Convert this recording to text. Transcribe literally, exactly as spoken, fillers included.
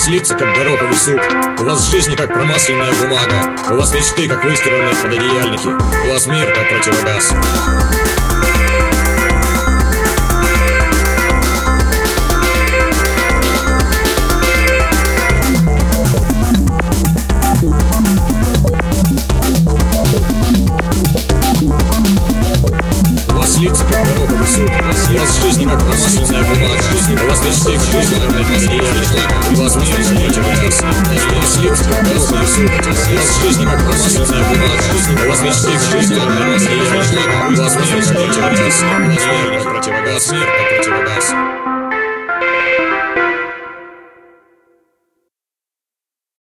лица, как гороховый суп. У вас жизнь как промасленная бумага. У вас мечты, как выстиранные пододеяльники. У вас мир, как противогаз. Лица, как гороховый суп. У вас жизнь как промасленная бумага. У вас мечты, как выстиранные пододеяльники. У вас мир, как противогаз. У вас лица, как гороховый суп. У вас жизнь как промасленная бумага. У вас мечты, как выстиранные пододеяльники. У вас мир, как противогаз. У вас мир, как противогаз. Мир, как противогаз.